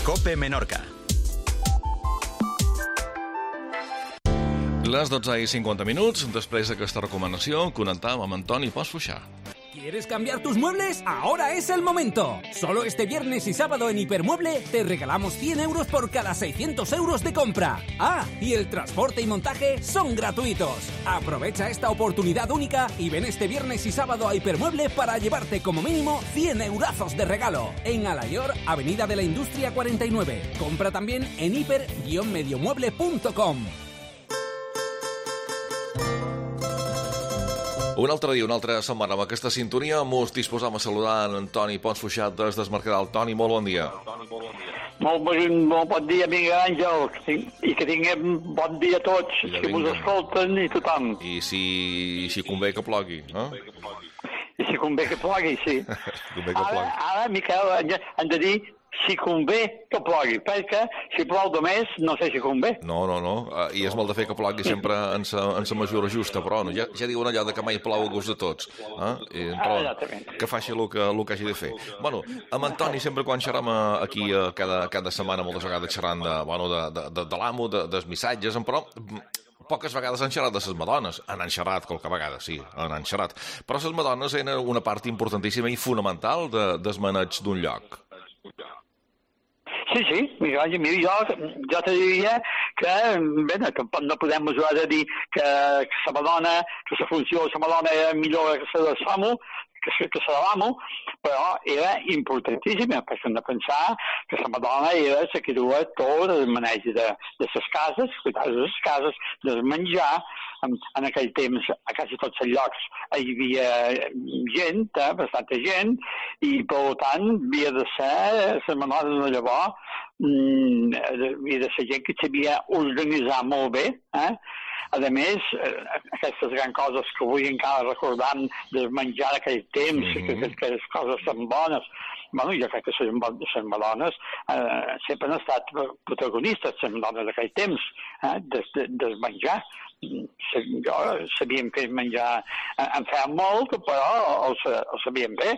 COPE Menorca. Les 12:50, després d'aquesta recomanació, connectam amb Antoni Ponsfuixà. ¿Quieres cambiar tus muebles? Ahora es el momento. Solo este viernes y sábado en Hipermueble te regalamos 100 euros por cada 600 euros de compra. Ah, y el transporte y montaje son gratuitos. Aprovecha esta oportunidad única y ven este viernes y sábado a Hipermueble para llevarte como mínimo 100 eurazos de regalo. En Alayor, Avenida de la Industria 49. Compra también en hiper-mediomueble.com. Un altre dia, una altra setmana, amb aquesta sintonia, mos disposam a saludar en Antoni Ponsfuixà des del Mercadal. Toni, molt bon dia. Molt bon dia, Miguel Àngel, i que tinguem bon dia a tots, ja que mos escolten i tothom. I si convé que plogui, no? I si convé que plogui, sí. Ara, Miquel, hem de dir si convé que plogui, perquè si plou de més no sé si convé. No, i és molt de fer que plogui sempre en sa mesura justa, però no, ja diuen allò de que mai plou a gust de tots, però que faci el que hagi de fer. Bueno, amb Antoni sempre quan xerram aquí cada setmana, moltes vegades xerrant de l'amo, dels missatges, però poques vegades han xerrat de les madones. Han xerrat qualque vegada, sí, han xerrat. Però les madones eren una part importantíssima i fonamental del maneig d'un lloc. Sí, mira, jo te diria que, bé, tampoc no podem mesurar de dir que la Madonna, que la funció de la Madonna era millor que la de l'amo, que la l'amo, però era importantíssima, perquè hem de pensar que la Madonna era la que duia tot el maneig de les cases, cuidar de les cases, del menjar. En aquell temps, a quasi tots els llocs, hi havia gent, bastanta gent, i per tant havia de ser la Madonna de llavors, havia de ser gent que sabia organitzar molt bé, A més, aquestes grans coses que avui encara recordam de menjar d'aquell temps, que les coses són bones, jo crec que les madones sempre han estat protagonistes, les madones d'aquell temps, del menjar. Jo sabíem fer menjar, en feien molt, però ho sabíem bé.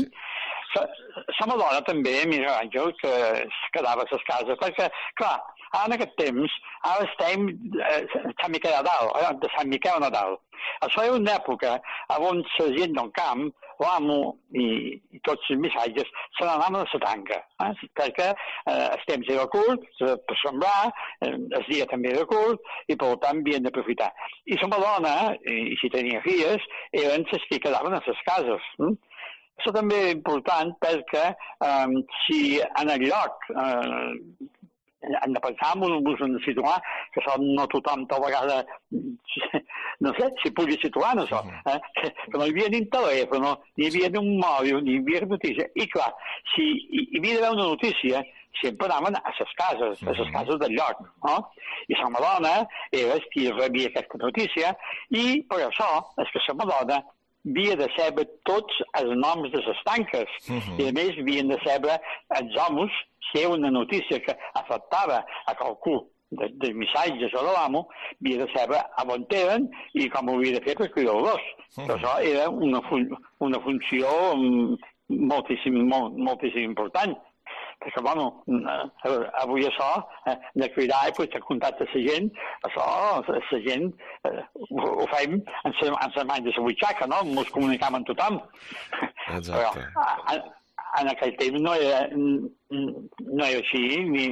La Madonna també, mira, Àngel, que es quedava a les cases, perquè, clar, ara en aquest temps, ara estem Sant Miquel a dalt, de Sant Miquel a Nadal. Això era una època on la gent del camp, l'amo i tots els missatges, se n'anaven a la tanca, perquè el temps era curt, per sembrar, el dia també era curt, i per tant havien d'aprofitar. I la Madonna, i si tenia filles, eren les que quedaven a les cases. Això també és important perquè si en el lloc hem de pensar, ens hem de situar, que això no tothom tal vegada, no sé, si pugui situar en això, que no hi havia ni un telèfon, ni hi havia ni un mòbil, ni hi havia notícia. I clar, si hi havia d'haver una notícia, sempre anaven a les cases del lloc, no? I la Madonna era el que rebia aquesta notícia, i per això és que la Madonna havia de saber tots els noms de les tanques, i a més havien de saber els homes, si hi ha una notícia que afectava a qualcú dels missatges o de l'amo, havia de saber on eren i com ho havia de fer per cuidar-los. Però això era una funció moltíssim important. Perquè, avui això, de cuidar i de contacte amb la gent, això, la gent ho fem en les mans de la butxaca, no? Ens comunicam amb tothom. Exacte. Però en aquell temps no era així,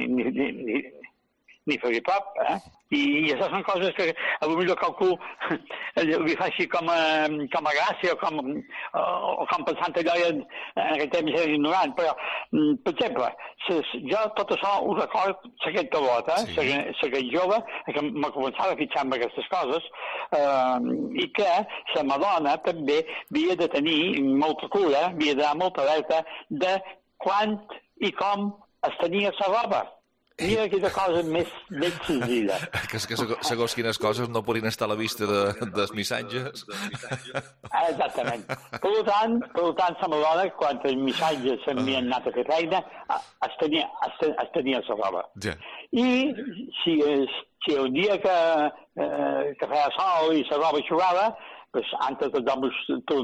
ni fer prop, I això són coses que potser qualcú li fa així com a gràcia o com pensant allò en aquell temps era ignorant, però, per exemple, jo tot això ho record seguint tot, seguint jove, que me començava a fixar amb aquestes coses, i que la Madonna també havia de tenir molta cura, havia de dar molta alerta de quan i com es tenia la roba. Mira quina cosa més senzilla. Que segons quines coses no podien estar a la vista dels missatges. Exactament. Per tant, la Madonna, quan els missatges s'havien anat a fer feina, es tenia la roba. I si un dia que feia sol i la roba xurrava, antes de tornar,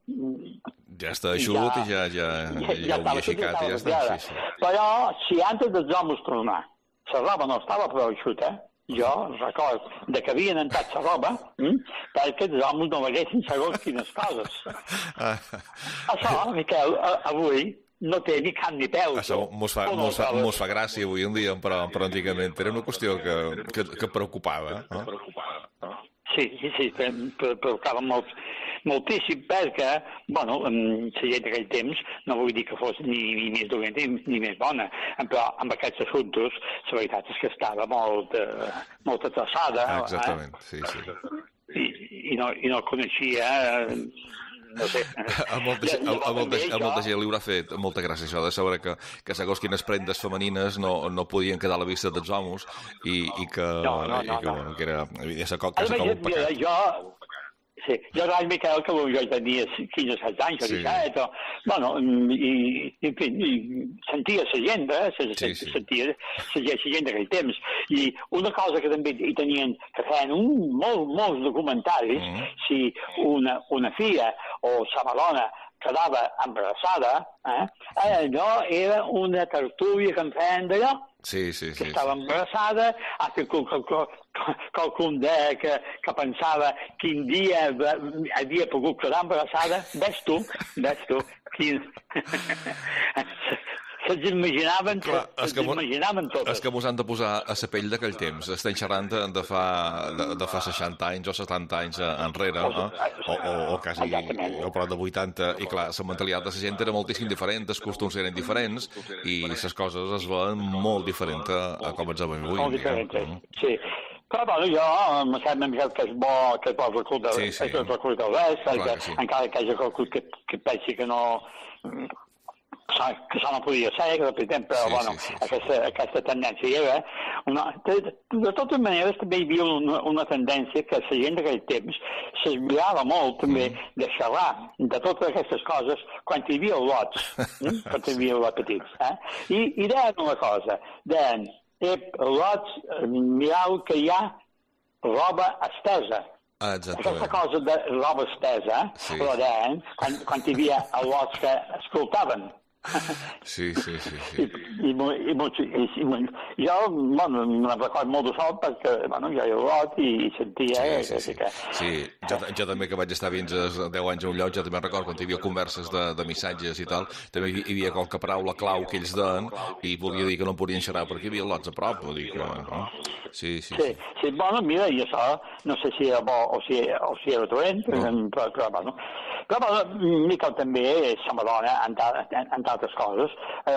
Ja està eixut i ja ho aixecat i ja està. Però si antes dels homes tornar, la roba no estava prou eixuta, jo record que havien entrat la roba perquè els homes no veguessin segons quines coses. Això, Miquel, avui no té ni cap ni peu. Això mos fa gràcia avui en dia, però antigament era una qüestió que preocupava. Sí, preocupava moltíssim perquè, bueno, la gent d'aquell temps no vull dir que fos ni més dolenta ni més bona, però amb aquests assumptes la veritat és que estava molt atrasada. Exactament, sí. I no coneixia... No sé. A molta gent li haurà fet molta gràcia això de saber que segons quines prendes femenines no podien quedar a la vista dels homes i que era un pecat. Sí, jo vaig Miquel que jo tenia 15 o 16 anys o 17, bueno, i sentia la gent, sentia la gent d'aquell temps. I una cosa que també hi tenien, que feien molts documentaris, si una filla o sa dona quedava embarassada, allò era una tertúlia que en feien d'allò. Sí. Que estava embarassada, que qualcun que pensava quin dia havia pogut quedar embarassada. Ves tu. Se'ls imaginaven totes. És que mos han de posar a la pell d'aquell temps. Estem xerrant de fa 60 anys o 70 anys enrere, o quasi, o prop de 80, i clar, la mentalitat de la gent era moltíssim diferent, els costums eren diferents, i les coses es veuen molt diferents a com ens veiem avui. Molt diferents, sí. Però bueno, jo em sembla que és bo recordar res, perquè encara que hi hagi qualcú que pensi que no... que això no podia ser, però bueno, aquesta tendència hi era. De totes maneres, també hi havia una tendència que la gent d'aquell temps s'esmirava molt també de xerrar de totes aquestes coses quan hi havia lots, quan hi havia lots petits. I deien una cosa, deien, lots, mireu que hi ha roba estesa. Aquesta cosa de roba estesa, però deien, quan hi havia lots que escoltaven. Sí. I jo, bueno, me'n recordo molt de sol perquè, bueno, jo hi lot i sentia... Sí, jo també que vaig estar fins a 10 anys a un lloc, jo també recordo quan hi havia converses de missatges i tal, també hi havia qualque paraula clau que ells deien i volia dir que no podien xerrar perquè hi havia lots a prop, vull dir que... Sí, bueno, mira, i això no sé si era bo o si era dolent, però bueno... Però, Miquel, també se m'adona en altres coses.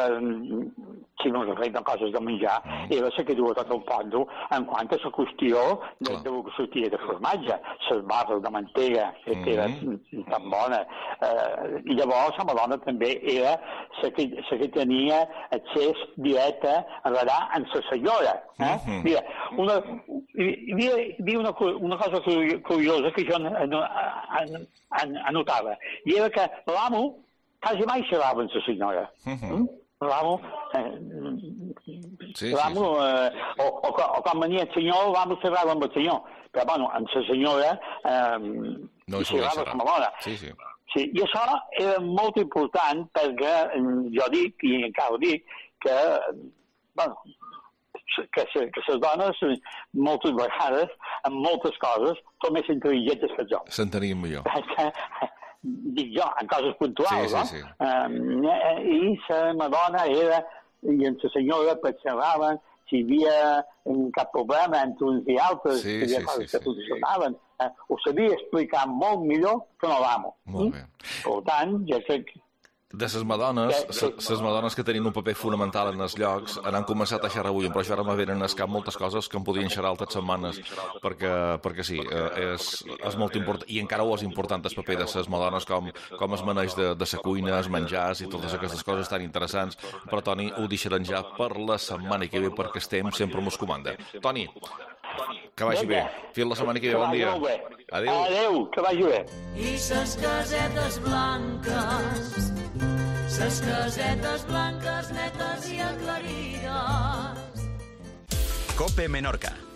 Si no us referim coses de menjar, era la que duia tot el fondo en quant a la qüestió de que sortia de formatge, les barres de mantega, que era tan bona. I llavors la Madonna també era la que tenia accés directe a redar en la senyora. Mira, hi havia una cosa curiosa que jo anotava, i era que l'amo quasi mai xerrava amb la senyora. L'amo, o quan venia el senyor, l'amo xerrava amb el senyor, però bueno, amb la senyora xerrava amb la dona. Sí, i això era molt important perquè jo dic, i encara dic, que, bueno, que les dones, moltes vegades, en moltes coses, són més intel·ligents que els homes. S'entenien millor. Dic jo, en coses puntuals, no? I la Madonna era, i en la senyora xerraven, si hi havia cap problema entre uns i altres, hi havia coses que solucionaven, ho sabia explicar molt millor que no l'amo. Molt bé. Per tant, jo crec... De les madones que tenien un paper fonamental en els llocs han començat a xerrar avui, però això ara me venen al cap moltes coses que em podien xerrar altres setmanes, perquè sí, és molt important, i encara ho és important el paper de les madones, com es maneix de la cuina, els menjars i totes aquestes coses tan interessants. Però, Toni, ho deixarem ja per la setmana que ve, perquè estem sempre mos comanda. Toni, que vagi bé. Fins la setmana que ve, bon dia. Adéu, que vagi bé. I ses casetes blanques, ses casetes blanques netes i aclarides. COPE Menorca.